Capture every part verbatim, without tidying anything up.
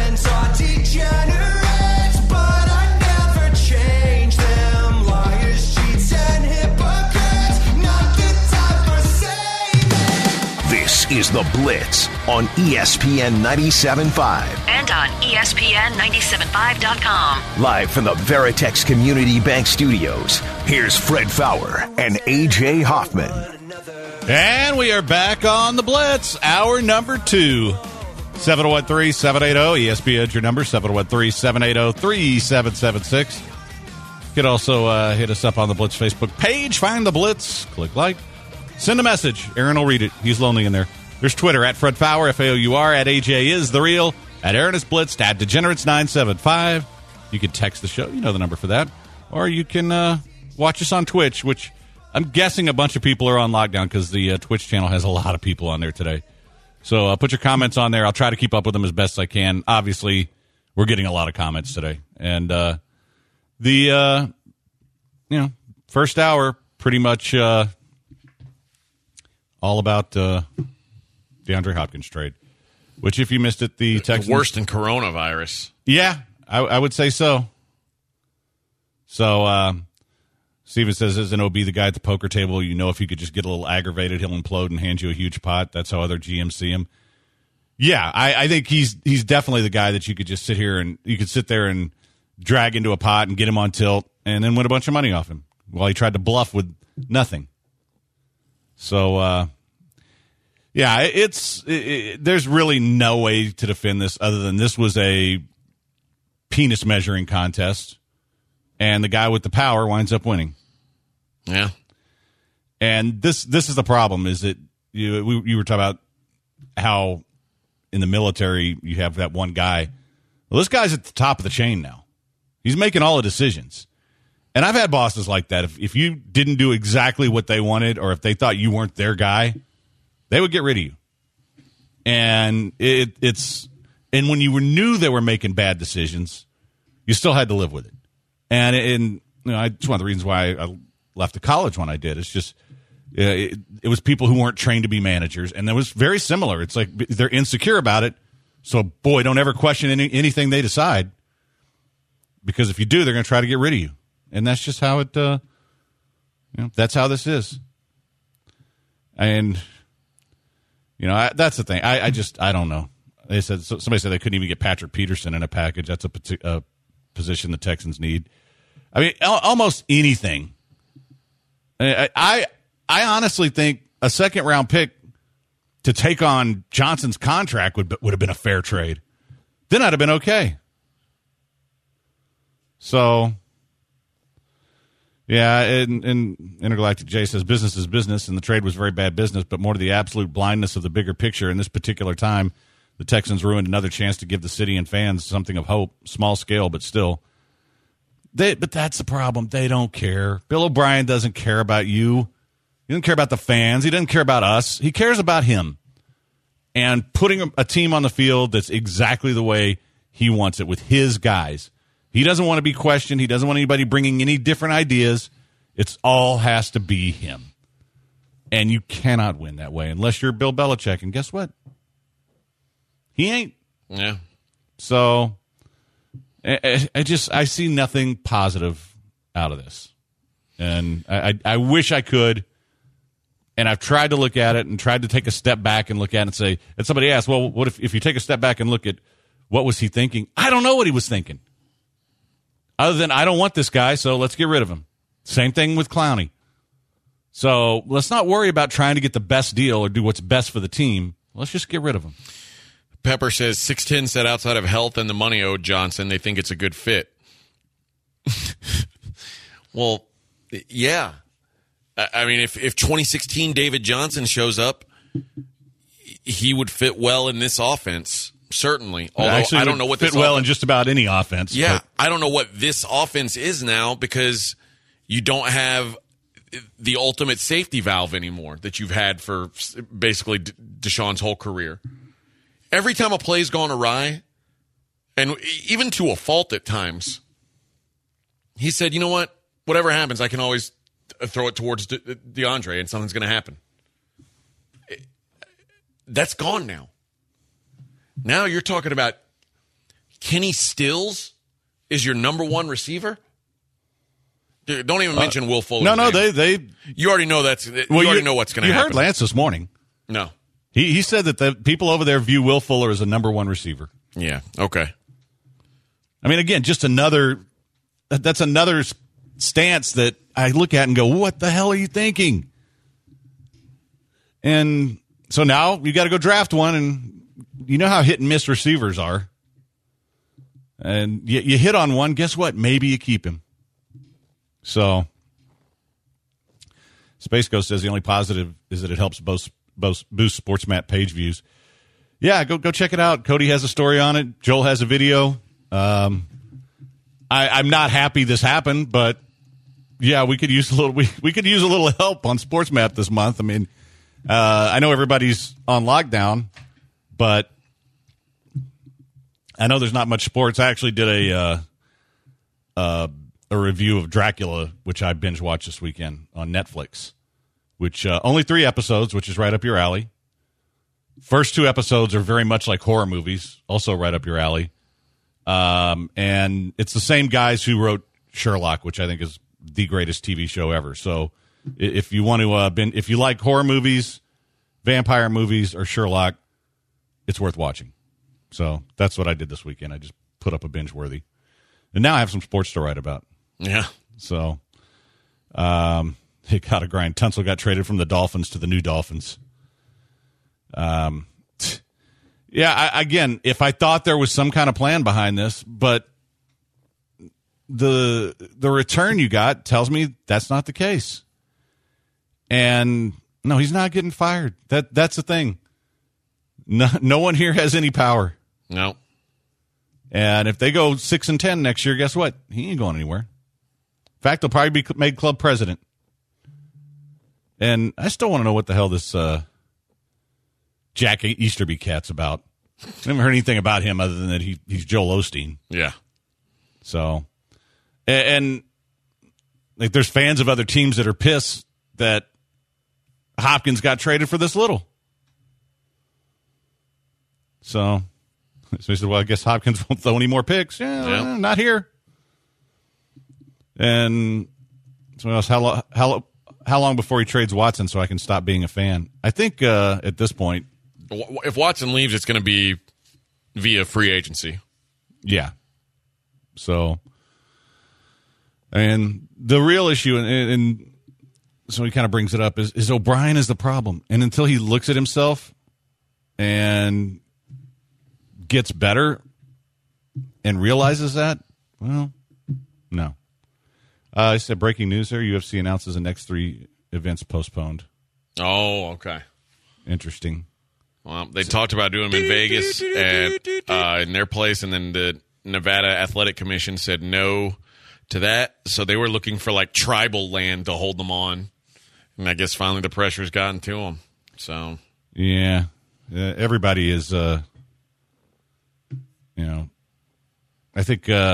Fans are degenerates, but I never change them. Liars, cheats, and hypocrites, not the time for saving. This is The Blitz on E S P N ninety-seven point five. And on E S P N ninety-seven point five dot com. Live from the Veritex Community Bank Studios, here's Fred Faour and A J Hoffman. And we are back on The Blitz, hour number two. seven one three, seven eight zero, E S P N's your number, seven one three, seven eight zero, three seven seven six. You could also uh, hit us up on the Blitz Facebook page. Find The Blitz, click like, send a message. Aaron will read it. He's lonely in there. There's Twitter, at Fred Faour, F A O U R, at A J is the real, at Aaron is Blitzed, at Degenerates nine seven five. You can text the show. You know the number for that. Or you can uh, watch us on Twitch, which I'm guessing a bunch of people are on lockdown because the uh, Twitch channel has a lot of people on there today. So uh, put your comments on there. I'll try to keep up with them as best I can. Obviously, we're getting a lot of comments today. And uh, the, uh, you know, first hour, pretty much uh, all about uh, DeAndre Hopkins trade, which if you missed it, the Texans... The worst than coronavirus. Yeah, I, I would say so. So, uh, Steven says, isn't O B the guy at the poker table? You know, if he could just get a little aggravated, he'll implode and hand you a huge pot. That's how other G Ms see him. Yeah, I, I think he's he's definitely the guy that you could just sit here and you could sit there and drag into a pot and get him on tilt and then win a bunch of money off him while he tried to bluff with nothing. So, uh, yeah, it's it, it, there's really no way to defend this other than this was a penis measuring contest, and the guy with the power winds up winning. Yeah, and this this is the problem: is that you we, you were talking about how in the military you have that one guy. Well, this guy's at the top of the chain now. He's making all the decisions, and I've had bosses like that. If if you didn't do exactly what they wanted, or if they thought you weren't their guy, they would get rid of you. And it it's and when you were knew they were making bad decisions, you still had to live with it. And and you know, it's one of the reasons why I left the college when I did. It's just uh, it, it was people who weren't trained to be managers, and it was very similar. It's like they're insecure about it, so boy, don't ever question any, anything they decide, because if you do, they're going to try to get rid of you, and that's just how it. Uh, you know, that's how this is, and you know I, that's the thing. I, I just I don't know. They said somebody said they couldn't even get Patrick Peterson in a package. That's a, a position the Texans need. I mean, almost anything. I, I I honestly think a second round pick to take on Johnson's contract would would have been a fair trade. Then I'd have been okay. So, yeah, and, and Intergalactic J says business is business, and the trade was very bad business, but more to the absolute blindness of the bigger picture. In this particular time, the Texans ruined another chance to give the city and fans something of hope, small scale, but still. They, but that's the problem. They don't care. Bill O'Brien doesn't care about you. He doesn't care about the fans. He doesn't care about us. He cares about him. And putting a, a team on the field that's exactly the way he wants it with his guys. He doesn't want to be questioned. He doesn't want anybody bringing any different ideas. It's all has to be him. And you cannot win that way unless you're Bill Belichick. And guess what? He ain't. Yeah. So... I, I just I see nothing positive out of this, and I, I I wish I could. And I've tried to look at it and tried to take a step back and look at it and say. And somebody asked, "Well, what if if you take a step back and look at what was he thinking?" I don't know what he was thinking. Other than I don't want this guy, so let's get rid of him. Same thing with Clowney. So let's not worry about trying to get the best deal or do what's best for the team. Let's just get rid of him. Pepper says six ten said outside of health and the money owed Johnson, they think it's a good fit. Well, yeah. I mean, if, if twenty sixteen David Johnson shows up, he would fit well in this offense, certainly. Although Actually, I don't know what fit this well offense, in just about any offense. Yeah, but. I don't know what this offense is now because you don't have the ultimate safety valve anymore that you've had for basically Deshaun's whole career. Every time a play's gone awry, and even to a fault at times, he said, you know what? Whatever happens, I can always throw it towards De- DeAndre, and something's going to happen. That's gone now. Now you're talking about Kenny Stills is your number one receiver? Dude, don't even mention uh, Will Fuller. No, no, name. they they. You already know that's. You well, already you, know what's going to you happen. You heard Lance this morning. No, he he said that the people over there view Will Fuller as a number one receiver. Yeah. Okay. I mean, again, just another. That's another stance that I look at and go, "What the hell are you thinking?" And so now you got to go draft one, and you know how hit and miss receivers are. And you, you hit on one, guess what? Maybe you keep him. So, Space Ghost says the only positive is that it helps boost, boost, boost SportsMap page views. Yeah, go go check it out. Cody has a story on it. Joel has a video. Um, I, I'm not happy this happened, but yeah, we could use a little. We, we could use a little help on SportsMap this month. I mean, uh, I know everybody's on lockdown, but I know there's not much sports. I actually did a uh, uh, a review of Dracula, which I binge watched this weekend on Netflix, which uh, only three episodes, which is right up your alley. First two episodes are very much like horror movies, also right up your alley. Um, and it's the same guys who wrote Sherlock, which I think is the greatest T V show ever. So if you want to, uh, bin, if you like horror movies, vampire movies, or Sherlock, it's worth watching. So that's what I did this weekend. I just put up a binge worthy. And now I have some sports to write about. Yeah. So, um, it got a grind. Tunsil got traded from the Dolphins to the new Dolphins. Um, yeah, I, again, if I thought there was some kind of plan behind this, but the the return you got tells me that's not the case. And no, he's not getting fired. That that's the thing. No, no one here has any power. No. And if they go six and ten next year, guess what? He ain't going anywhere. In fact, he'll probably be made club president. And I still want to know what the hell this uh, Jack Easterby cat's about. I haven't heard anything about him other than that he, he's Joel Osteen. Yeah. So, and, and like, there's fans of other teams that are pissed that Hopkins got traded for this little. So, so he said, well, I guess Hopkins won't throw any more picks. Yeah, yeah. Not here. And so else, how, lo- how, how long before he trades Watson so I can stop being a fan? I think uh, at this point. If Watson leaves, it's going to be via free agency. Yeah. So, and the real issue, and, and so he kind of brings it up, is, is O'Brien is the problem. And until he looks at himself and gets better and realizes that, well, no. Uh, I said breaking news there. U F C announces the next three events postponed. Oh, okay. Interesting. Well, they so, talked about doing them in Vegas at uh, in their place, and then the Nevada Athletic Commission said no to that. So they were looking for like tribal land to hold them on, and I guess finally the pressure's gotten to them. So yeah, uh, everybody is. Uh, you know, I think. Uh,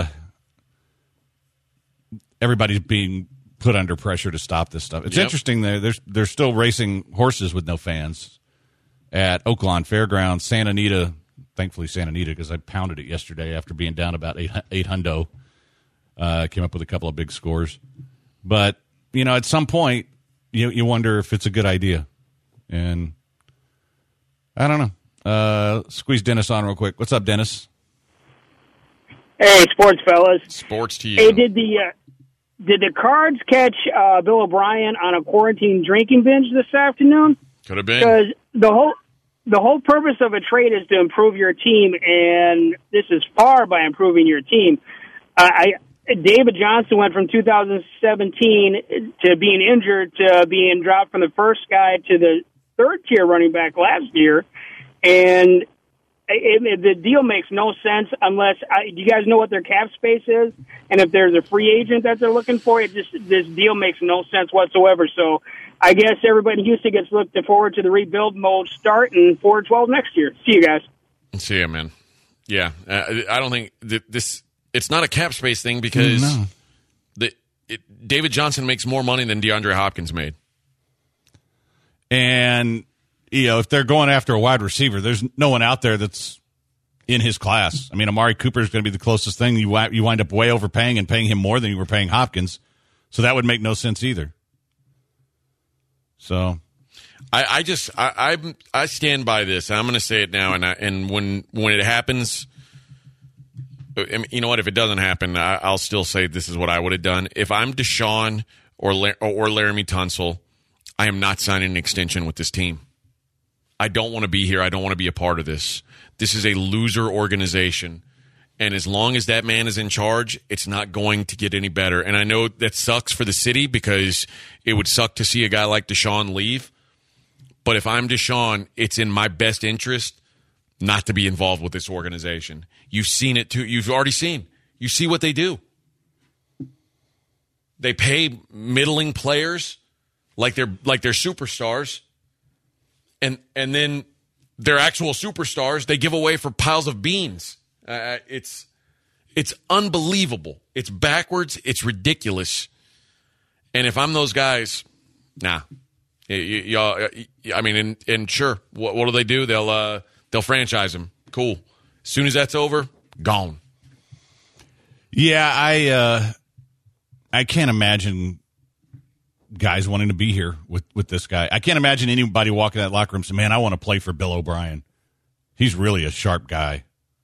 Everybody's being put under pressure to stop this stuff. It's yep. interesting. They're, they're, they're still racing horses with no fans at Oaklawn Fairgrounds, Santa Anita. Thankfully, Santa Anita, because I pounded it yesterday after being down about eight, eight hundo. Uh, came up with a couple of big scores. But, you know, at some point, you, you wonder if it's a good idea. And I don't know. Uh, squeeze Dennis on real quick. What's up, Dennis? Hey, sports fellas. Sports to you. Hey, did the... Uh, Did the Cards catch uh, Bill O'Brien on a quarantine drinking binge this afternoon? Could have been. Because the whole the whole purpose of a trade is to improve your team, and this is far by improving your team. Uh, I David Johnson went from two thousand seventeen to being injured to being dropped from the first guy to the third tier running back last year, and It, it, the deal makes no sense unless I, do you guys know what their cap space is, and if there's a free agent that they're looking for, it just this deal makes no sense whatsoever. So I guess everybody in Houston gets looked forward to the rebuild mode starting four twelve next year. See you guys. See you, man. Yeah, uh, I don't think that this. It's not a cap space thing because no. the it, David Johnson makes more money than DeAndre Hopkins made, and. You know, if they're going after a wide receiver, there's no one out there that's in his class. I mean, Amari Cooper is going to be the closest thing. You wi- you wind up way overpaying and paying him more than you were paying Hopkins. So that would make no sense either. So, I, I just I I'm, I stand by this. I'm going to say it now, and I, and when when it happens, I mean, you know what? If it doesn't happen, I, I'll still say this is what I would have done. If I'm Deshaun or La- or Laramie Tunsil, I am not signing an extension with this team. I don't want to be here. I don't want to be a part of this. This is a loser organization. And as long as that man is in charge, it's not going to get any better. And I know that sucks for the city because it would suck to see a guy like Deshaun leave. But if I'm Deshaun, it's in my best interest not to be involved with this organization. You've seen it too. You've already seen. You see what they do. They pay middling players like they're like they're superstars. And and then their actual superstars they give away for piles of beans. Uh, it's it's unbelievable. It's backwards. It's ridiculous. And if I'm those guys, nah. Y- y- y'all, I mean, and, and sure, what, what do they do? They'll uh, they'll franchise him. Cool. As soon as that's over, gone. yeah, I uh, I can't imagine guys wanting to be here with, with this guy. I can't imagine anybody walking in that locker room saying, man, I want to play for Bill O'Brien. He's really a sharp guy.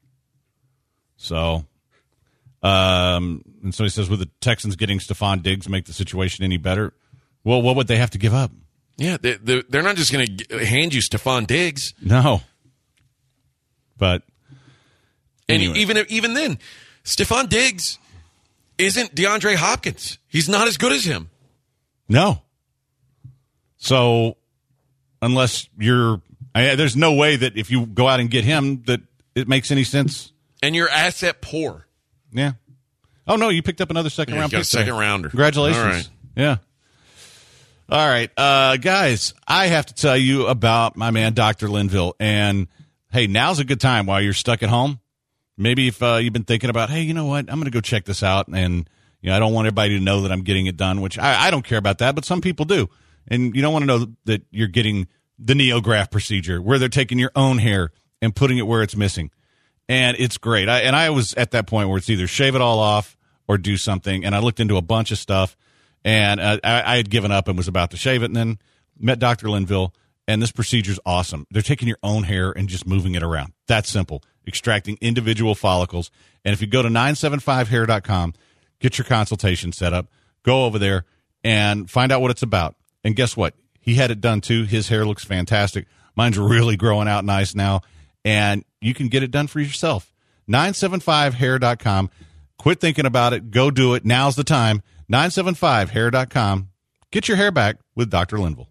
So, um, and so he says, would the Texans getting Stephon Diggs make the situation any better? Well, what would they have to give up? Yeah, they, they, they're not just going to hand you Stephon Diggs. No. But And anyway. even even then, Stephon Diggs isn't DeAndre Hopkins. He's not as good as him. No. So, unless you're, I, there's no way that if you go out and get him that it makes any sense. And you're asset poor. Yeah. Oh, no, you picked up another second Yeah, round you got pick a second today. rounder. Congratulations. All right. Yeah. All right. Uh, guys, I have to tell you about my man, Doctor Linville. And, hey, now's a good time while you're stuck at home. Maybe if uh, you've been thinking about, hey, you know what, I'm going to go check this out. And, you know, I don't want everybody to know that I'm getting it done, which I, I don't care about that, but some people do. And you don't want to know that you're getting the NeoGraft procedure where they're taking your own hair and putting it where it's missing. And it's great. I, and I was at that point where it's either shave it all off or do something. And I looked into a bunch of stuff, and uh, I, I had given up and was about to shave it, and then met Doctor Linville, and this procedure's awesome. They're taking your own hair and just moving it around. That's simple. Extracting individual follicles. And if you go to nine seven five hair dot com, get your consultation set up, go over there, and find out what it's about. And guess what? He had it done, too. His hair looks fantastic. Mine's really growing out nice now. And you can get it done for yourself. nine seven five hair dot com. Quit thinking about it. Go do it. Now's the time. nine seven five hair dot com. Get your hair back with Doctor Linville.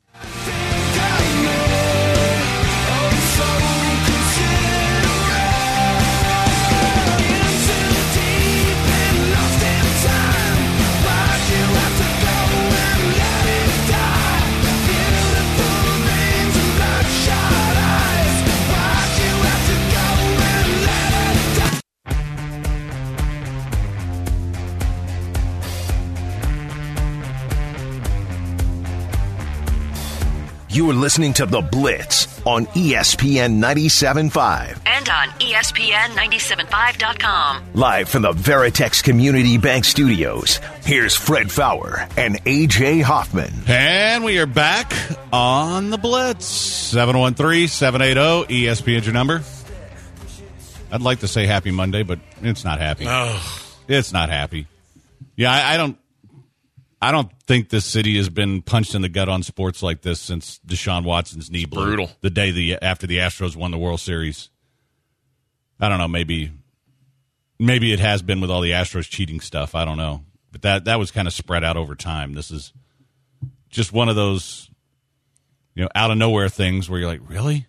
You are listening to The Blitz on E S P N ninety-seven point five. And on E S P N ninety-seven five dot com. Live from the Veritex Community Bank Studios, here's Fred Fowler and A J Hoffman. And we are back on The Blitz. seven one three, seven eight zero, E S P N's your number. I'd like to say happy Monday, but it's not happy. Oh. It's not happy. Yeah, I, I don't I don't think this city has been punched in the gut on sports like this since Deshaun Watson's knee blew. Brutal. The day the after the Astros won the World Series. I don't know, maybe maybe it has been with all the Astros cheating stuff. I don't know. But that, that was kind of spread out over time. This is just one of those, you know, out of nowhere things where you're like, really?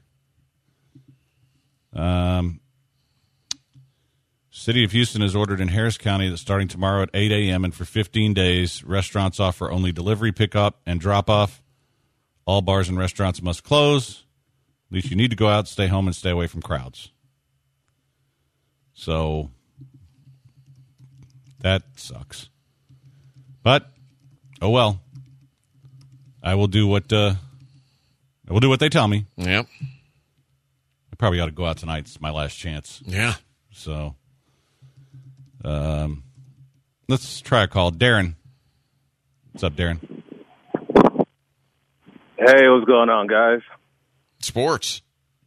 Um, City of Houston has ordered in Harris County that starting tomorrow at eight a.m. and for fifteen days, restaurants offer only delivery, pickup, and drop-off. All bars and restaurants must close. At least you need to go out, stay home, and stay away from crowds. So that sucks. But, oh well. I will do what uh, I will do what they tell me. Yep. probably ought to go out tonight. It's my last chance. Yeah. So, um, let's try a call. Darren. What's up, Darren? Hey, what's going on, guys? Sports.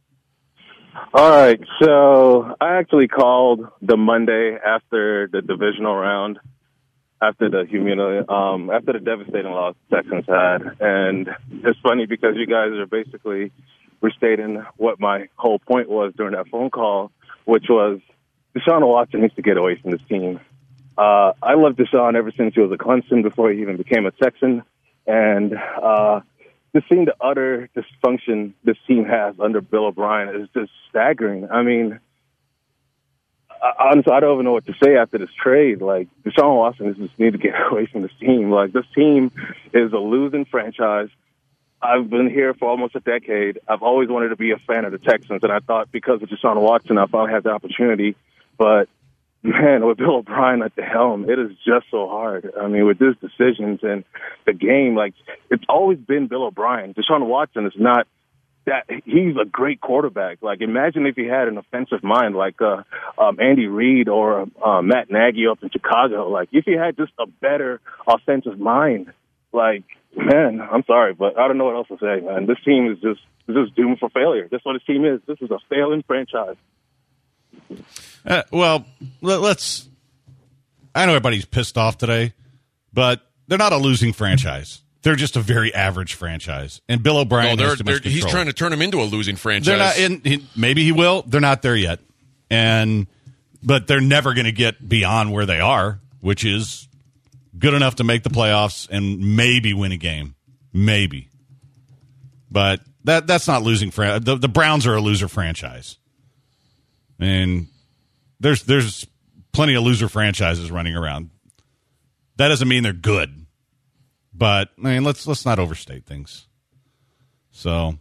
All right, so I actually called the Monday after the divisional round, after the humili- um, after the devastating loss the Texans had, and it's funny because you guys are basically restating what my whole point was during that phone call, which was Deshaun Watson needs to get away from this team. Uh, I loved Deshaun ever since he was a Clemson, before he even became a Texan, and uh, just seeing the utter dysfunction this team has under Bill O'Brien is just staggering. I mean, I, honestly, I don't even know what to say after this trade. Like, Deshaun Watson just need to get away from this team. Like, this team is a losing franchise. I've been here for almost a decade. I've always wanted to be a fan of the Texans, and I thought because of Deshaun Watson, I finally had the opportunity. But, man, with Bill O'Brien at the helm, it is just so hard. I mean, with his decisions and the game, like, it's always been Bill O'Brien. Deshaun Watson is not that. He's a great quarterback. Like, imagine if he had an offensive mind like uh, um, Andy Reid or uh, Matt Nagy up in Chicago. Like, if he had just a better offensive mind, like, man, I'm sorry, but I don't know what else to say, man. This team is just, is just doomed for failure. That's what this team is. This is a failing franchise. Uh, well, let, let's. I know everybody's pissed off today, but they're not a losing franchise. They're just a very average franchise. And Bill O'Brien No, has too they're, much they're, he's control. trying to turn them into a losing franchise. They're not in. He, maybe he will. They're not there yet, and but they're never going to get beyond where they are, which is good enough to make the playoffs and maybe win a game, maybe. But that that's not losing. Fran- the, the Browns are a loser franchise, and there's there's plenty of loser franchises running around. That doesn't mean they're good, but I mean let's let's not overstate things. So.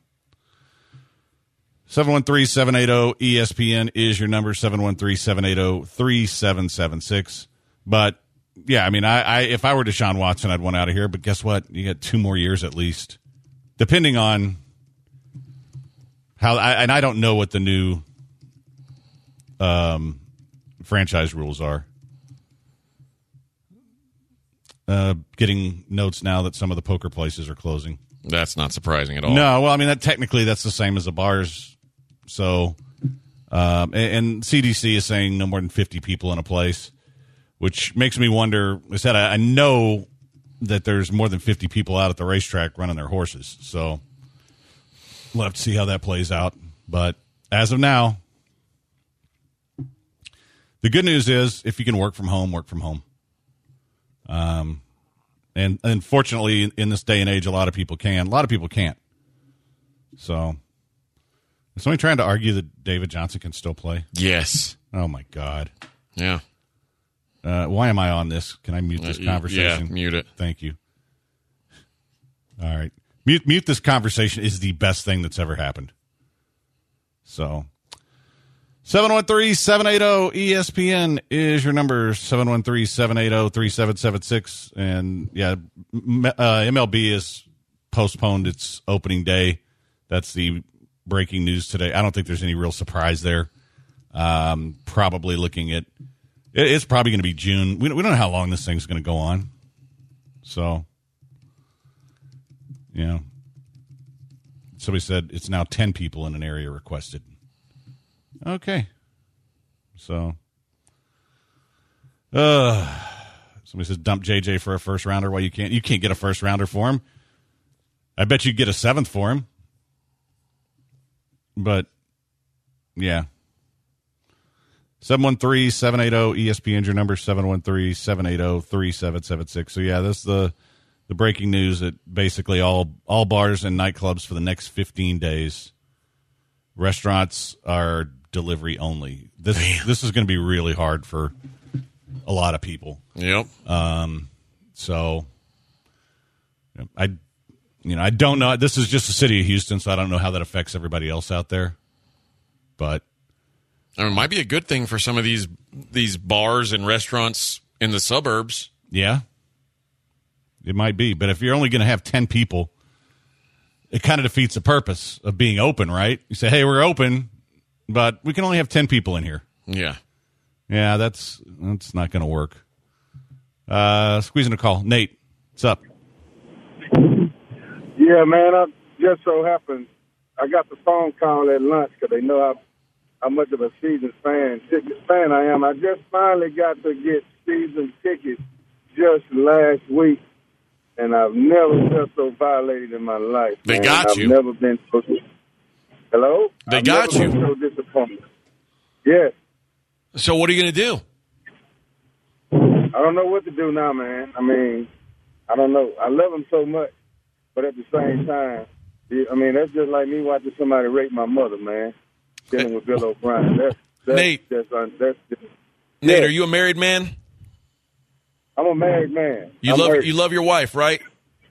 seven one three, seven eight zero, E S P N is your number, seven one three, seven eight zero, three seven seven six. But, yeah, I mean, I, I if I were Deshaun Watson, I'd want out of here. But guess what? You got two more years at least, depending on how – and I don't know what the new um, franchise rules are. Uh, getting notes now that some of the poker places are closing. That's not surprising at all. No, well, I mean, that technically that's the same as the bars. So, um, and, and C D C is saying no more than fifty people in a place, which makes me wonder. I said I, I know that there's more than fifty people out at the racetrack running their horses. So, we'll have to see how that plays out. But as of now, the good news is if you can work from home, work from home. Um, and unfortunately, in this day and age, a lot of people can. A lot of people can't. So, is somebody trying to argue that David Johnson can still play? Yes. Oh, my God. Yeah. Uh, why am I on this? Can I mute this Uh, conversation? Yeah, mute it. Thank you. All right. Mute, mute this conversation is the best thing that's ever happened. So, seven one three, seven eight zero, E S P N is your number, seven one three, seven eight zero, three seven seven six. And, yeah, m- uh, M L B has postponed its opening day. That's the breaking news today. I don't think there's any real surprise there. Um, probably looking at it, it's probably going to be June. We don't, we don't know how long this thing's going to go on. So, you know, somebody said it's now ten people in an area requested. Okay. So, uh, somebody says dump J J for a first rounder. Well, you can't, you can't get a first rounder for him. I bet you get a seventh for him. But, yeah. seven one three, seven eight zero, E S P N, your number, seven one three, seven eight zero, three seven seven six. So, yeah, this is the, the breaking news that basically all, all bars and nightclubs for the next fifteen days, restaurants are delivery only. This Damn. This is going to be really hard for a lot of people. Yep. Um, so, I, you know, I don't know. This is just the city of Houston, so I don't know how that affects everybody else out there. But I mean, it might be a good thing for some of these these bars and restaurants in the suburbs. yeah, it might be. But if you're only going to have ten people, it kind of defeats the purpose of being open, right? You say, hey, we're open. but we can only have ten people in here. Yeah. Yeah, that's that's not going to work. Uh, squeezing a call. Nate, what's up? Yeah, man, I just so happened I got the phone call at lunch because they know how, how much of a season fan, ticket fan I am. I just finally got to get season tickets just last week, and I've never felt so violated in my life. They man. got I've you. never been so. Hello? They I've got never you. Been so disappointed. Yes. So what are you going to do? I don't know what to do now, man. I mean, I don't know. I love him so much, but at the same time, I mean, that's just like me watching somebody rape my mother, man. Dealing with Bill O'Brien. That's, that's Nate. Just, that's just, Nate, yeah. are you a married man? I'm a married man. You I'm love hurt. you love your wife, right?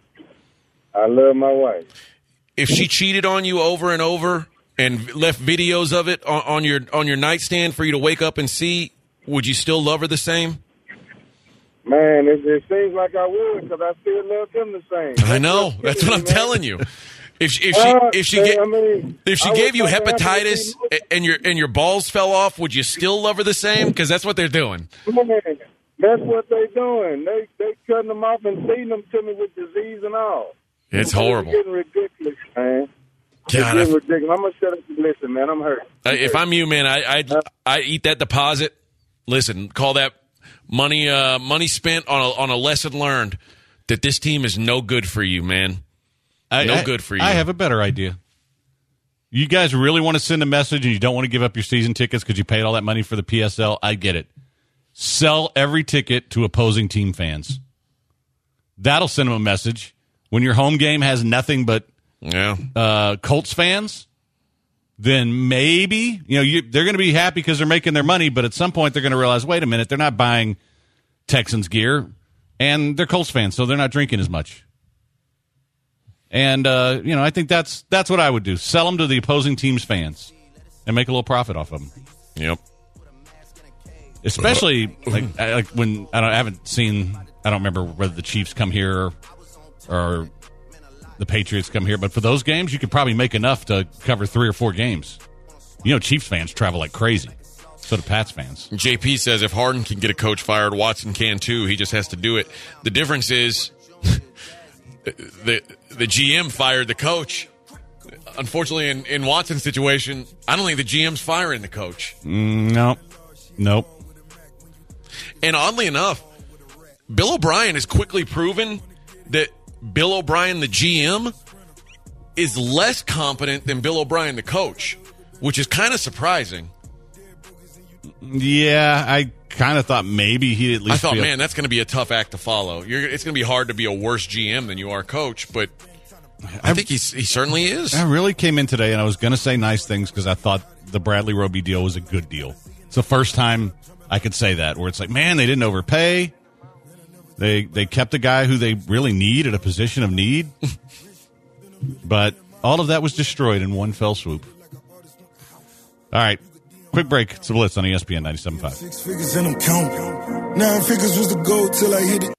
I love my wife. If she cheated on you over and over and left videos of it on, on your on your nightstand for you to wake up and see, would you still love her the same? Man, it, it seems like I would because I still love him the same. I know. That's what I'm man. telling you. If she, if she Uh, if she man, ga- I mean, if she I gave you was talking about hepatitis having and your and your balls fell off, would you still love her the same? Because that's what they're doing. Man, that's what they doing. They they cutting them off and feeding them to me with disease and all. It's horrible. It's getting ridiculous, man. It's God, getting I- ridiculous. I'm gonna shut up and listen, man. I'm hurt. Uh, If I'm you, man, I I I eat that deposit. Listen, call that money uh, money spent on a, on a lesson learned that this team is no good for you, man. I, No I- good for you. I have a better idea. You guys really want to send a message and you don't want to give up your season tickets because you paid all that money for the P S L? I get it. Sell every ticket to opposing team fans. That'll send them a message. When your home game has nothing but Yeah. uh, Colts fans, then maybe you know you, they're going to be happy because they're making their money. But at some point, they're going to realize, wait a minute, they're not buying Texans gear, and they're Colts fans, so they're not drinking as much. And uh, you know, I think that's that's what I would do: sell them to the opposing team's fans and make a little profit off of them. Yep. Especially like I- like when I, don't, I haven't seen, I don't remember whether the Chiefs come here or, or the Patriots come here, but for those games, you could probably make enough to cover three or four games. You know, Chiefs fans travel like crazy. So do Pats fans. J P says if Harden can get a coach fired, Watson can too. He just has to do it. The difference is the the G M fired the coach. Unfortunately, in, in Watson's situation, I don't think the G M's firing the coach. Mm, no. Nope. And oddly enough, Bill O'Brien has quickly proven that Bill O'Brien, the G M, is less competent than Bill O'Brien, the coach, which is kind of surprising. Yeah, I kind of thought maybe he'd at least I thought, be a- man, that's going to be a tough act to follow. You're, it's going to be hard to be a worse G M than you are coach, but I think he's, he certainly is. I really came in today and I was going to say nice things because I thought the Bradley Roby deal was a good deal. It's the first time I could say that, where it's like, man, they didn't overpay. They they kept a guy who they really need at a position of need. But all of that was destroyed in one fell swoop. All right. Quick break. It's the Blitz on E S P N ninety-seven point five. Six figures and I'm counting. Nine figures was the goal till I hit it.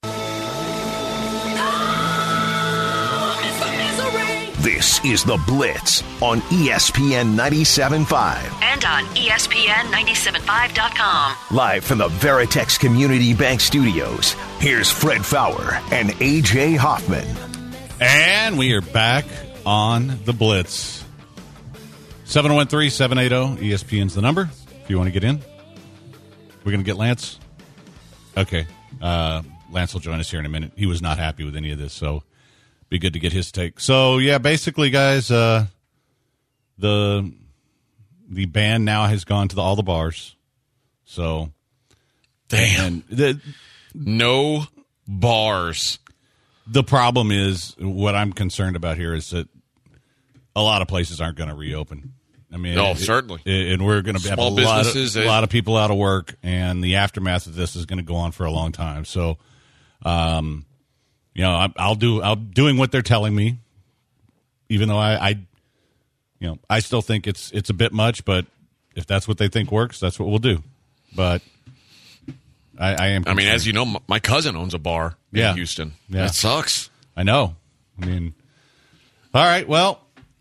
This is The Blitz on E S P N ninety-seven point five. And on E S P N ninety-seven point five dot com. Live from the Veritex Community Bank Studios, here's Fred Fowler and A J Hoffman. And we are back on The Blitz. seven one three, seven eight zero, E S P N's the number if you want to get in. We're going to get Lance. Okay. Uh, Lance will join us here in a minute. He was not happy with any of this, so be good to get his take. So, yeah, basically, guys, uh, the the ban now has gone to the, all the bars. So, Damn. and the No bars. the problem is, what I'm concerned about here is that a lot of places aren't going to reopen. I mean, No, it- certainly. it- and we're going to have a Small lot, of, businesses, a eh? lot of people out of work, and the aftermath of this is going to go on for a long time. So, um, you know, I, I'll do. I'm doing what they're telling me, even though I, I, you know, I still think it's it's a bit much. But if that's what they think works, that's what we'll do. But I, I am. I mean, concerned. as you know, m- my cousin owns a bar Yeah. in Houston. Yeah. That sucks. I know. I mean, all right. Well,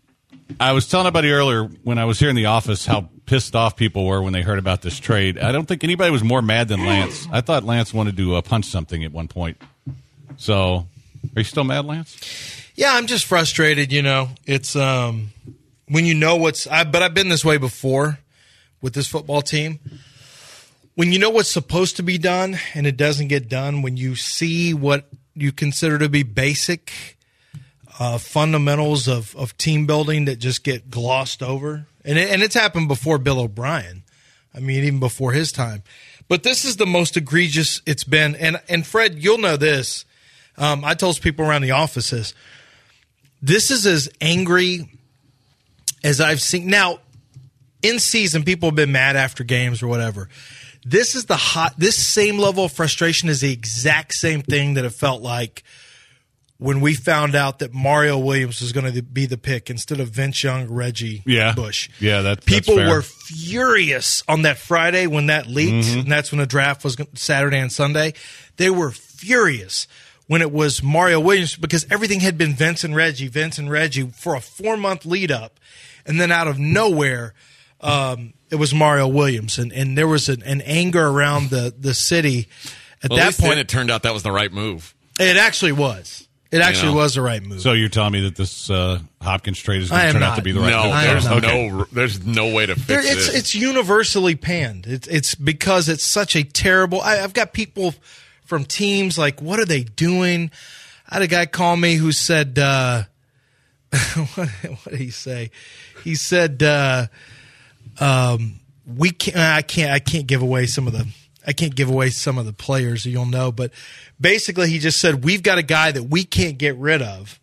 I was telling everybody earlier when I was here in the office how pissed off people were when they heard about this trade. I don't think anybody was more mad than Lance. I thought Lance wanted to uh, punch something at one point. So, are you still mad, Lance? Yeah, I'm just frustrated. You know, it's um, when you know what's. I, but I've been this way before with this football team. When you know what's supposed to be done and it doesn't get done, when you see what you consider to be basic uh, fundamentals of, of team building that just get glossed over, and it, and it's happened before Bill O'Brien. I mean, even before his time. But this is the most egregious it's been. And and Fred, you'll know this. Um, I told people around the office this. This is as angry as I've seen. Now, in season, people have been mad after games or whatever. This is the hot. This same level of frustration is the exact same thing that it felt like when we found out that Mario Williams was going to be the pick instead of Vince Young, Reggie Yeah. Bush. Yeah, that, that's People fair. were furious on that Friday when that leaked, Mhm. and that's when the draft was Saturday and Sunday. They were furious when it was Mario Williams because everything had been Vince and Reggie, Vince and Reggie for a four-month lead-up, and then out of nowhere, um, it was Mario Williams, and, and there was an, an anger around the, the city at Well, at that least point. then it turned out that was the right move. It actually was. It actually You know. was the right move. So you're telling me that this uh, Hopkins trade is going I to am turn not. out to be the right No, move? I am there's not. no, there's no way to fix There, it's this. it's universally panned. It's it's because it's such a terrible. I, I've got people from teams like, what are they doing? I had a guy call me who said, uh, what, what did he say? He said, uh, um, we can't. I can't. I can't give away some of the. I can't give away some of the players you'll know, but basically he just said we've got a guy that we can't get rid of,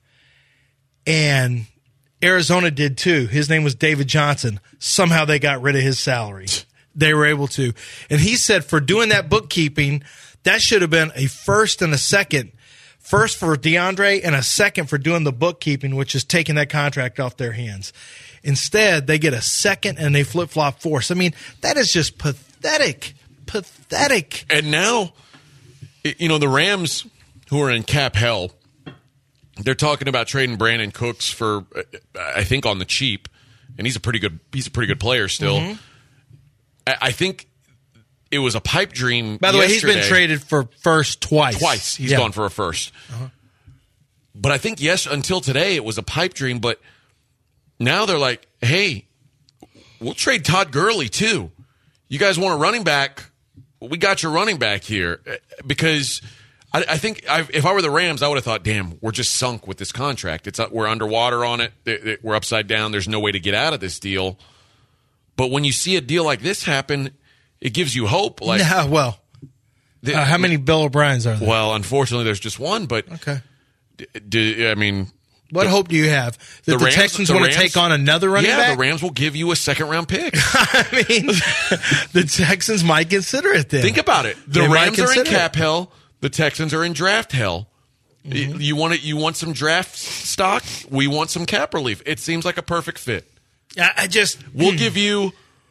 and Arizona did too. His name was David Johnson. Somehow they got rid of his salary. They were able to. And he said for doing that bookkeeping, that should have been a first and a second. First for DeAndre and a second for doing the bookkeeping, which is taking that contract off their hands. Instead, they get a second and they flip-flop force. I mean, that is just pathetic. Pathetic. And now, you know, the Rams, who are in cap hell, they're talking about trading Brandon Cooks for, uh, I think, on the cheap, and he's a pretty good. He's a pretty good player still. Mhm. I, I think it was a pipe dream. By the way, he's been yesterday. traded for first twice. Twice. He's Yeah. gone for a first. But I think, yes, until today, it was a pipe dream. But now they're like, hey, we'll trade Todd Gurley, too. You guys want a running back? We got your running back here. Because I, I think I, if I were the Rams, I would have thought, damn, we're just sunk with this contract. It's We're underwater on it. It- it- We're upside down. There's no way to get out of this deal. But when you see a deal like this happen, it gives you hope. Like, Nah, well, the- uh, how many Bill O'Briens are there? Well, unfortunately, there's just one. But Okay. d- d- I mean, What the- hope do you have? That the, Rams- Texans the want to Rams- take on another running yeah, back? the Rams will give you a second round pick. I mean, the Texans might consider it then. Think about it. The They might Rams are in consider cap it. hell. The Texans are in draft hell. Mm-hmm. Y- You want it? You want some draft stock? We want some cap relief. It seems like a perfect fit. I, I just We'll give you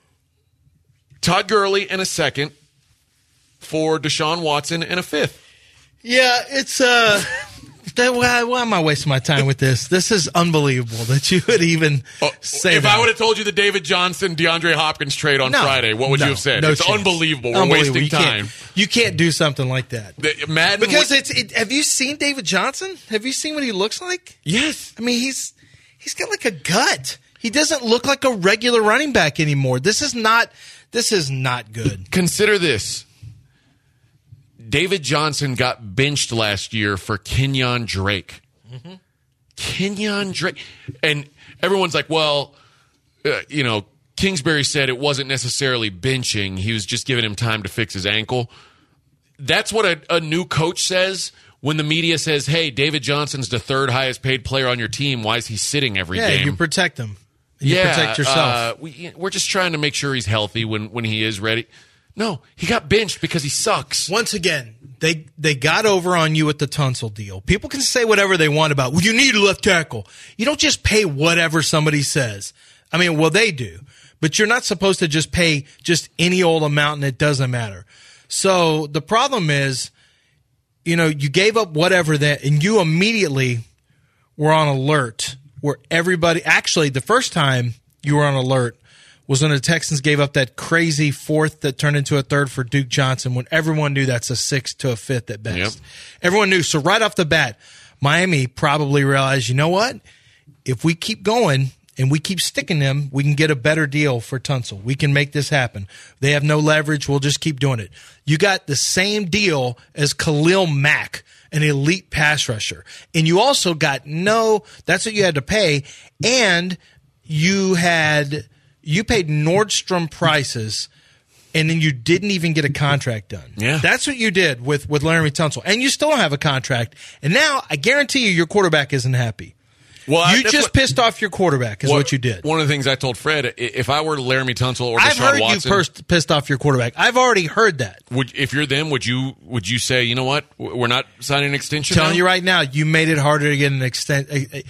Todd Gurley and a second for Deshaun Watson and a fifth. Yeah, it's uh. that- why, why am I wasting my time with this? This is unbelievable that you would even say Oh, if that. I would have told you the David Johnson, DeAndre Hopkins trade on No, Friday, what would no, you have said? no it's chance. unbelievable. We're Unbelievable. wasting you time. Can't, you can't do something like that. The- Madden Because would- it's. It, have you seen David Johnson? Have you seen what he looks like? yes. I mean, he's he's got like a gut. He doesn't look like a regular running back anymore. This is not. This is not good. Consider this. David Johnson got benched last year for Kenyon Drake. Mm-hmm. Kenyon Drake. And everyone's like, well, uh, you know, Kingsbury said it wasn't necessarily benching. He was just giving him time to fix his ankle. That's what a, a new coach says when the media says, hey, David Johnson's the third highest paid player on your team. Why is he sitting every Yeah, game? you protect him. You yeah, protect yourself. Uh, we, we're just trying to make sure he's healthy when, when he is ready. No, he got benched because he sucks. Once again, they they got over on you with the Tunsil deal. People can say whatever they want about, well, you need a left tackle. You don't just pay whatever somebody says. I mean, well, they do. But you're not supposed to just pay just any old amount and it doesn't matter. So the problem is, you know, you gave up whatever that, and you immediately were on alert where everybody – actually, the first time you were on alert was when the Texans gave up that crazy fourth that turned into a third for Duke Johnson when everyone knew that's a sixth to a fifth at best. Yep. Everyone knew. So right off the bat, Miami probably realized, you know what? If we keep going and we keep sticking them, we can get a better deal for Tunsil. We can make this happen. They have no leverage. We'll just keep doing it. You got the same deal as Khalil Mack, an elite pass rusher. And you also got no – that's what you had to pay. And you had – you paid Nordstrom prices, and then you didn't even get a contract done. Yeah. That's what you did with, with Laramie Tunsil. And you still don't have a contract. And now, I guarantee you, your quarterback isn't happy. Well, I- you that's just what- pissed off your quarterback is Well, what you did. One of the things I told Fred, i- if I were Laramie Tunsil or I've Deshaun heard Watson, you pers- pissed off your quarterback. I've already heard that. would, if you're them, would you would you say, you know what, we're not signing an extension? telling now? you right now, you made it harder to get an extent.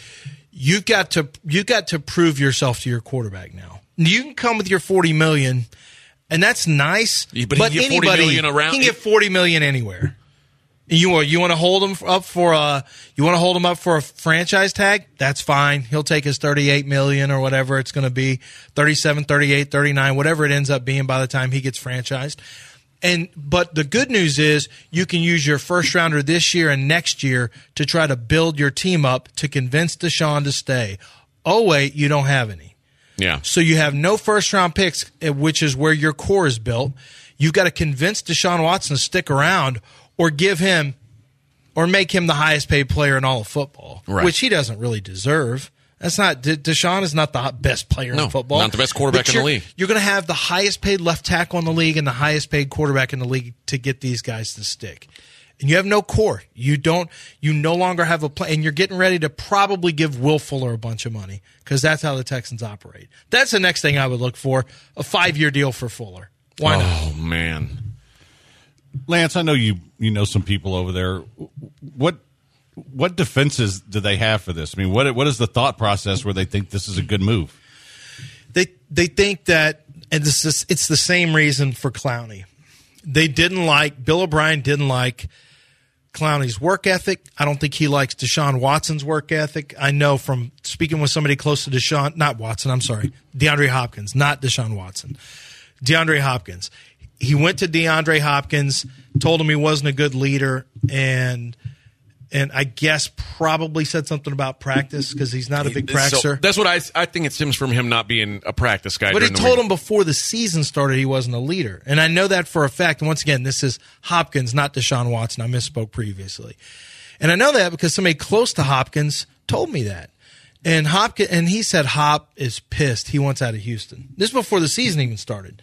You got to you got to prove yourself to your quarterback now. You can come with your forty million, and that's nice. Yeah, but he but can get forty anybody million around- can get forty million anywhere. You want you want to hold him up for a you want to hold him up for a franchise tag? That's fine. He'll take his thirty-eight million or whatever it's going to be, thirty-seven, thirty-eight, thirty-nine, whatever it ends up being by the time he gets franchised. And but the good news is you can use your first rounder this year and next year to try to build your team up to convince Deshaun to stay. Oh wait, you don't have any. Yeah. So you have no first round picks, which is where your core is built. You've got to convince Deshaun Watson to stick around or give him or make him the highest paid player in all of football, Right. which he doesn't really deserve. That's not De- Deshaun is not the best player No, in football. not the best quarterback But in the you're- league. You're going to have the highest paid left tackle in the league and the highest paid quarterback in the league to get these guys to stick. And you have no core. You don't. You no longer have a plan, and you're getting ready to probably give Will Fuller a bunch of money because that's how the Texans operate. That's the next thing I would look for: a five-year deal for Fuller. Why not? Oh man, Lance, I know you you know some people over there. What what defenses do they have for this? I mean, what what is the thought process where they think this is a good move? They they think that, and this is it's the same reason for Clowney. They didn't like Bill O'Brien. Didn't like Clowney's work ethic. I don't think he likes Deshaun Watson's work ethic. I know from speaking with somebody close to Deshaun, not Watson. I'm sorry, DeAndre Hopkins, not Deshaun Watson. DeAndre Hopkins. He went to DeAndre Hopkins, told him he wasn't a good leader, and and I guess probably said something about practice because he's not a big So, practicer. that's what I I think it stems from him not being a practice guy. But he during the told week. him before the season started he wasn't a leader. And I know that for a fact. And once again, this is Hopkins, not Deshaun Watson. I misspoke previously. And I know that because somebody close to Hopkins told me that. And Hopkins, and he said Hop is pissed. He wants out of Houston. This is before the season even started.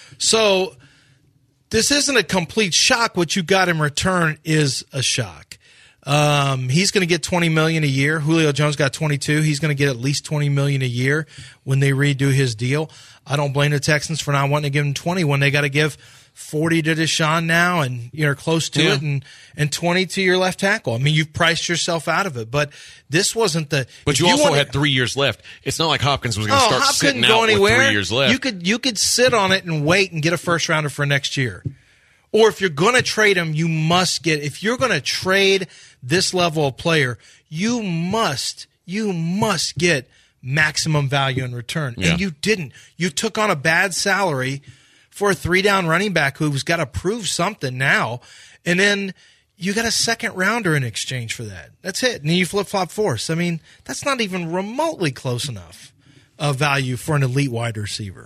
So this isn't a complete shock. What you got in return is a shock. Um, he's going to get twenty million dollars a year. Julio Jones got twenty-two. He's going to get at least twenty million dollars a year when they redo his deal. I don't blame the Texans for not wanting to give him twenty when they got to give forty to Deshaun now and you're close to Yeah. it and, and twenty to your left tackle. I mean, you've priced yourself out of it, but this wasn't the, But if you also wanted- had three years left. It's not like Hopkins was going to Oh, start Hop sitting couldn't go out anywhere. with three years left. You could you could sit on it and wait and get a first rounder for next year. Or if you're going to trade him, you must get. If you're going to trade this level of player, you must you must get maximum value in return. Yeah. And you didn't. You took on a bad salary for a three down running back who's got to prove something now, and then you got a second rounder in exchange for that. That's it. And then you flip flop force. I mean, that's not even remotely close enough of value for an elite wide receiver.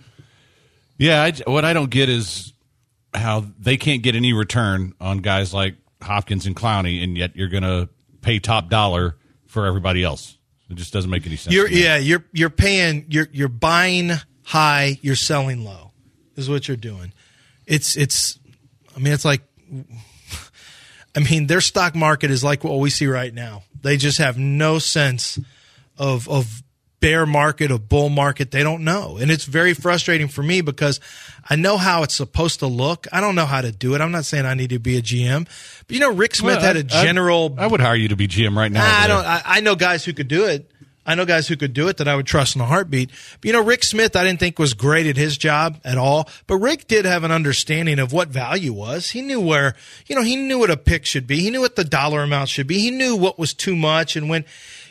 Yeah, I, what I don't get is how they can't get any return on guys like Hopkins and Clowney, and yet you're going to pay top dollar for everybody else. It just doesn't make any sense. You're to me. yeah, you're you're paying you're you're buying high, you're selling low, is what you're doing. It's it's I mean it's like I mean their stock market is like what we see right now. They just have no sense of of bear market, of bull market. They don't know. And it's very frustrating for me because I know how it's supposed to look. I don't know how to do it. I'm not saying I need to be a G M. But you know, Rick Smith Well, had I- a general I, I would hire you to be G M right now. Nah, I over don't. there. I, I know guys who could do it. I know guys who could do it that I would trust in a heartbeat. But you know, Rick Smith, I didn't think was great at his job at all. But Rick did have an understanding of what value was. He knew where, you know, he knew what a pick should be. He knew what the dollar amount should be. He knew what was too much and when.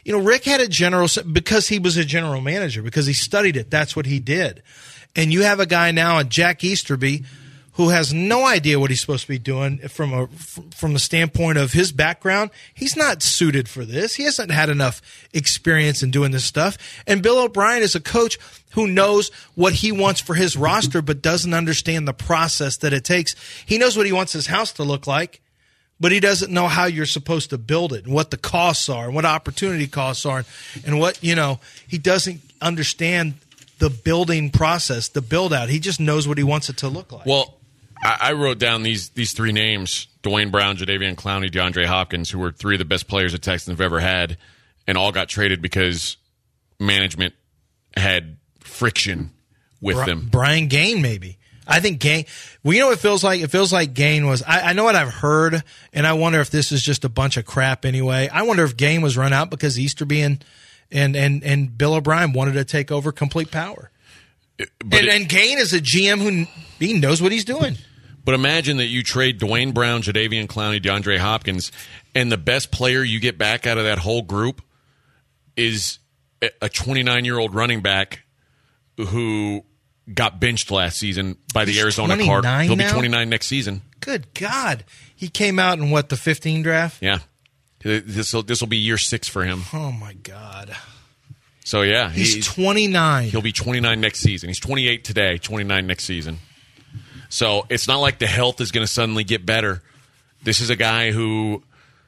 You know, Rick had a general because he was a general manager, because he studied it. That's what he did. And you have a guy now, Jack Easterby, who has no idea what he's supposed to be doing from a from the standpoint of his background. He's not suited for this. He hasn't had enough experience in doing this stuff. And Bill O'Brien is a coach who knows what he wants for his roster, but doesn't understand the process that it takes. He knows what he wants his house to look like, but he doesn't know how you're supposed to build it and what the costs are and what opportunity costs are and what, you know, he doesn't understand the building process, the build out. He just knows what he wants it to look like. Well, I, I wrote down these these three names: Dwayne Brown, Jadeveon Clowney, DeAndre Hopkins, who were three of the best players the Texans have ever had, and all got traded because management had friction with Bri- them. Brian Gain, maybe. I think Gain. Well, you know what it feels like? It feels like Gain was. I, I know what I've heard, and I wonder if this is just a bunch of crap anyway. I wonder if Gain was run out because Easterby and and and, and Bill O'Brien wanted to take over complete power. But and, it, and Gain is a G M who he knows what he's doing. But imagine that you trade Dwayne Brown, Jadeveon Clowney, DeAndre Hopkins, and the best player you get back out of that whole group is a twenty-nine-year-old running back who got benched last season by the He's Arizona Cardinals. He'll now? be twenty-nine next season. Good God. He came out in, what, the fifteen draft? Yeah. This will this will be year six for him. Oh, my God. So, yeah. He's he, twenty-nine. He'll be twenty-nine next season. He's twenty-eight today, twenty-nine next season. So it's not like the health is going to suddenly get better. This is a guy who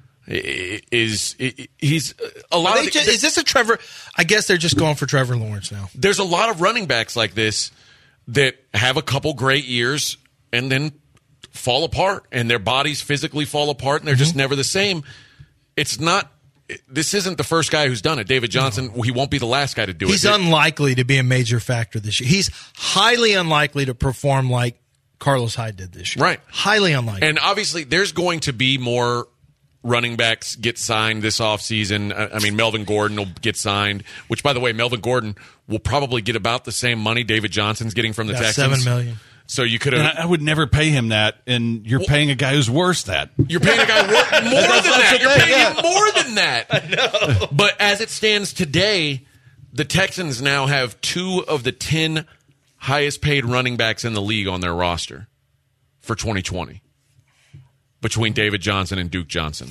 is he's a lot of the, just, is this a Trevor? I guess they're just going for Trevor Lawrence now. There's a lot of running backs like this that have a couple great years and then fall apart, and their bodies physically fall apart, and they're just mm-hmm. never the same. It's not. This isn't the first guy who's done it. David Johnson, no. He won't be the last guy to do He's it. He's unlikely to be a major factor this year. He's highly unlikely to perform like Carlos Hyde did this year. Right. Highly unlikely. And obviously, there's going to be more running backs get signed this offseason. I mean, Melvin Gordon will get signed, which, by the way, Melvin Gordon will probably get about the same money David Johnson's getting from the About Texans. seven million dollars. So you could have. I would never pay him that, and you're well, paying a guy who's worse that. You're paying a guy wor- more than that. You're paying yeah. him more than that. I know. But as it stands today, the Texans now have two of the ten highest paid running backs in the league on their roster for twenty twenty, between David Johnson and Duke Johnson.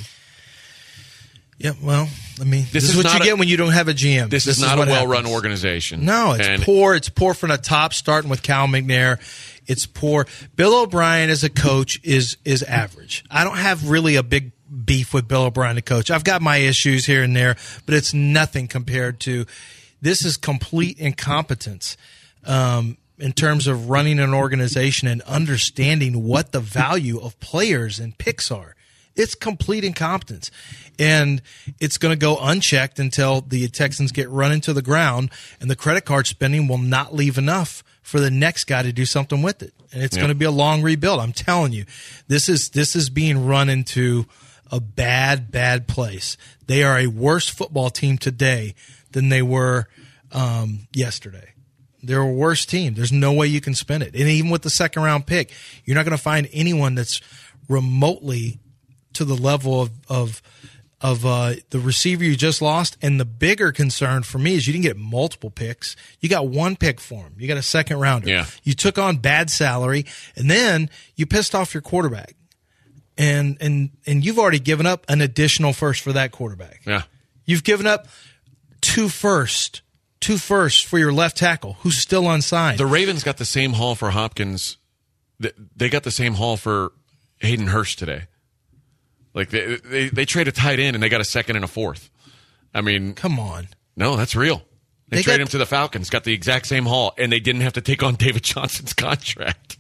Yeah, well, I mean, this, this is, is what you a, get when you don't have a G M. This, this is not is a well-run happens. organization. No, it's and, poor. It's poor from the top, starting with Cal McNair. It's poor. Bill O'Brien as a coach is is average. I don't have really a big beef with Bill O'Brien, the coach. I've got my issues here and there, but it's nothing compared to this is complete incompetence um, in terms of running an organization and understanding what the value of players and picks are. It's complete incompetence. And it's going to go unchecked until the Texans get run into the ground, and the credit card spending will not leave enough for the next guy to do something with it. And it's yep. going to be a long rebuild. I'm telling you, this is this is being run into a bad, bad place. They are a worse football team today than they were um, yesterday. They're a worse team. There's no way you can spin it. And even with the second round pick, you're not going to find anyone that's remotely to the level of of, of uh, the receiver you just lost. And the bigger concern for me is you didn't get multiple picks. You got one pick for him. You got a second rounder. Yeah. You took on bad salary, and then you pissed off your quarterback. And and and you've already given up an additional first for that quarterback. Yeah. You've given up two first, two firsts for your left tackle, who's still unsigned. The Ravens got the same haul for Hopkins. They got the same haul for Hayden Hurst today. Like they, they they trade a tight end and they got a second and a fourth. I mean, come on. No, that's real. They, they traded got, him to the Falcons, got the exact same haul, and they didn't have to take on David Johnson's contract.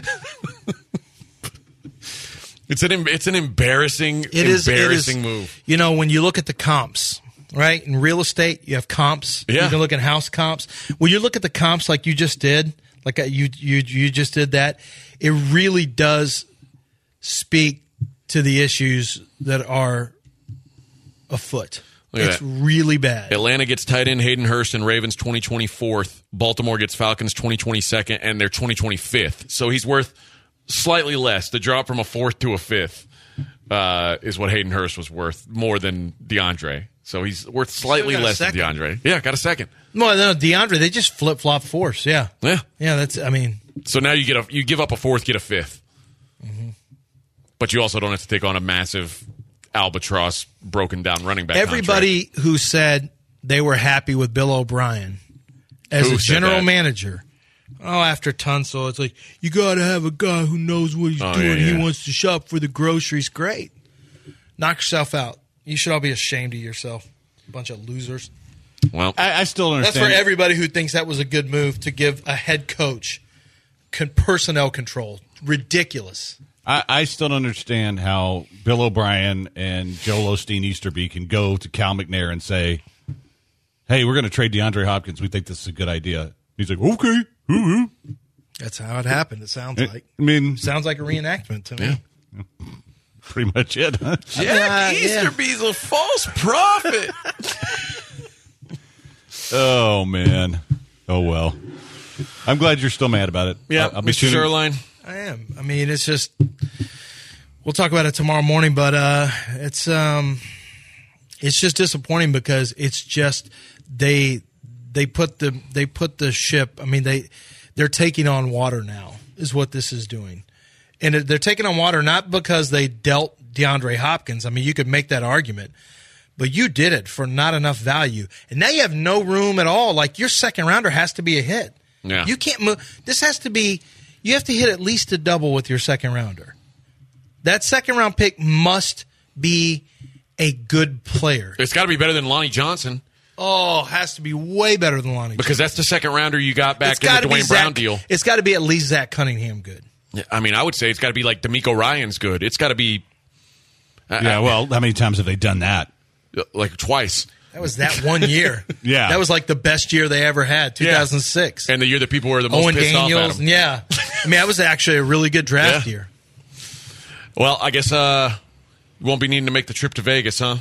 It's an it's an embarrassing, it is, embarrassing it is, move. You know, when you look at the comps, right? In real estate, you have comps. Yeah. You can look at house comps. When you look at the comps like you just did, like you you you just did that, it really does speak to the issues that are afoot. It's that. really bad. Atlanta gets tight end Hayden Hurst and Ravens twenty twenty-fourth. Baltimore gets Falcons twenty twenty-second and they're twenty twenty-fifth. So he's worth slightly less. The drop from a fourth to a fifth uh, is what Hayden Hurst was worth, more than DeAndre. So he's worth slightly got a less than second. DeAndre. Yeah, got a second. Well, no, DeAndre, they just flip flop fourths. Yeah, Yeah. yeah. That's. I mean, So now you get a you give up a fourth, get a fifth. Mm-hmm. But you also don't have to take on a massive albatross, broken down running back. everybody who said they were happy with Bill O'Brien as Who a said general that? manager. Oh, after Tunsil, it's like you got to have a guy who knows what he's Oh, doing. yeah, yeah. He wants to shop for the groceries. Great, knock yourself out. You should all be ashamed of yourself, bunch of losers. Well, I, I still don't That's understand. for everybody who thinks that was a good move to give a head coach con- personnel control. Ridiculous. I, I still don't understand how Bill O'Brien and Joel Osteen Easterby can go to Cal McNair and say, hey, we're going to trade DeAndre Hopkins. We think this is a good idea. He's like, okay. Ooh, ooh. That's how it happened. It sounds I- like. I mean, Sounds like a reenactment to me. Yeah. pretty much it, huh? Jack yeah. Easterby's a false prophet. Oh, man. Oh, well. I'm glad you're still mad about it. Yeah, I'll, I'll be Mister tuning- Sherline. I am. I mean, it's just. We'll talk about it tomorrow morning, but uh, it's um, it's just disappointing because it's just they they put the they put the ship. I mean, they they're taking on water now is what this is doing, and they're taking on water not because they dealt DeAndre Hopkins. I mean, you could make that argument. But you did it for not enough value. And now you have no room at all. Like, your second rounder has to be a hit. Yeah. You can't move. This has to be, you have to hit at least a double with your second rounder. That second round pick must be a good player. It's got to be better than Lonnie Johnson Oh, has to be way better than Lonnie. because that's the second rounder you got back It's in the gotta be Dwayne Brown Zach- deal. It's got to be at least Zach Cunningham good. Yeah, I mean, I would say it's got to be like D'Amico Ryan's good. It's got to be uh, Yeah, well, how many times have they done that? like twice. That was that one year. Yeah. That was like the best year they ever had, two thousand six. And the year that people were the most Owen pissed Daniels. off at him. Yeah. I mean, that was actually a really good draft Yeah. year. Well, I guess uh, you won't be needing to make the trip to Vegas, huh?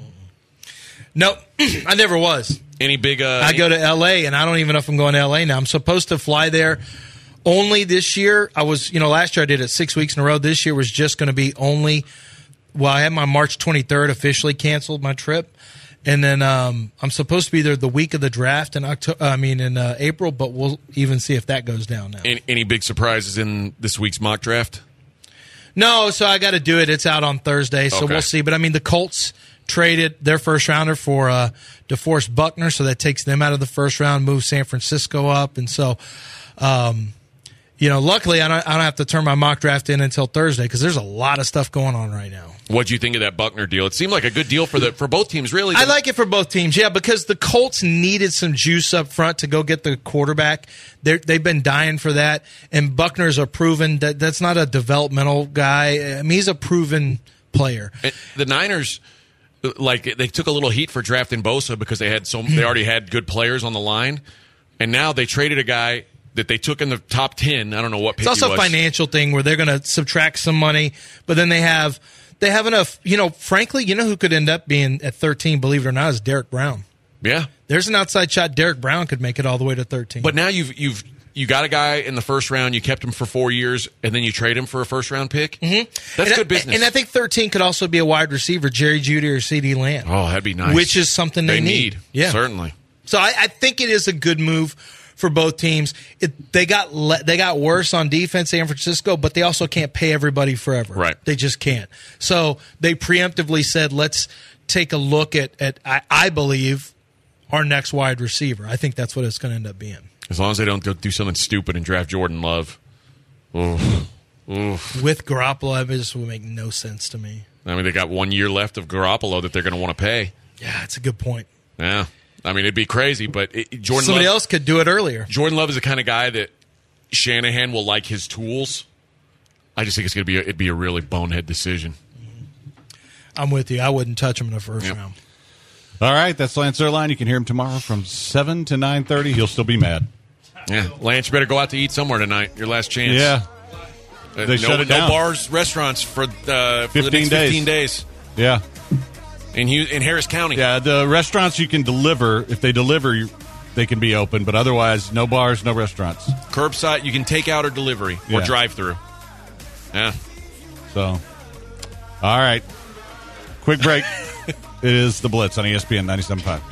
Nope. I never was. Any big? Uh, I go to L A, and I don't even know if I'm going to L A now. I'm supposed to fly there only this year. I was, you know, last year I did it six weeks in a row. This year was just going to be only, well, I had my March twenty-third officially canceled my trip. And then um, I'm supposed to be there the week of the draft in October, I mean, in uh, April, but we'll even see if that goes down now. any, any big surprises in this week's mock draft? No, so I got to do it. It's out on Thursday, so Okay. we'll see. But I mean, the Colts traded their first rounder for uh, DeForest Buckner, so that takes them out of the first round, moves San Francisco up, and so, um, you know, luckily I don't, I don't have to turn my mock draft in until Thursday because there's a lot of stuff going on right now. What'd you think of that Buckner deal? It seemed like a good deal for the for both teams, really. I like it for both teams, yeah, because the Colts needed some juice up front to go get the quarterback. They're, they've been dying for that, and Buckner's a proven that that's not a developmental guy. I mean, he's a proven player. And the Niners, like they took a little heat for drafting Bosa because they had so they already had good players on the line, and now they traded a guy that they took in the top ten. I don't know what pick It's also he a was. financial thing where they're going to subtract some money, but then they have they have enough. You know, frankly, you know who could end up being at thirteen? Believe it or not, is Derek Brown. Yeah, There's an outside shot. Derek Brown could make it all the way to thirteen. but now you've you've you got a guy in the first round. You kept him for four years, and then you trade him for a first round pick. Mm-hmm. That's and good I, business. And I think thirteen could also be a wide receiver, Jerry Jeudy or CeeDee Lamb. oh, that'd be nice. Which is something they, need. Yeah, certainly. So I, I think it is a good move for both teams. It, they got le- they got worse on defense, San Francisco, but they also can't pay everybody forever. Right. They just can't. So they preemptively said, let's take a look at, at I, I believe, our next wide receiver. I think that's what it's going to end up being. As long as they don't do- do something stupid and draft Jordan Love. Oof. Oof. With Garoppolo, it just would make no sense to me. I mean, they got one year left of Garoppolo that they're going to want to pay. Yeah, that's a good point. Yeah. I mean, it'd be crazy, but it, Jordan Somebody Love, else could do it earlier. Jordan Love is the kind of guy that Shanahan will like his tools. I just think it's going to be a, it'd be a really bonehead decision. I'm with you. I wouldn't touch him in the first Yep. round. All right, that's Lance Zierlein. You can hear him tomorrow from seven to nine thirty. He'll still be mad. Yeah, Lance, you better go out to eat somewhere tonight. Your last chance. Yeah. Uh, They no, shut it no down. bars, restaurants for, uh, for the fifteen next days. fifteen days Yeah. in Hu- in Harris County. Yeah, the restaurants you can deliver, if they deliver, you- they can be open, but otherwise, no bars, no restaurants. Curbside, you can take out or delivery or Yeah. drive through. Yeah. So, all right. Quick break. It is the Blitz on E S P N ninety-seven point five.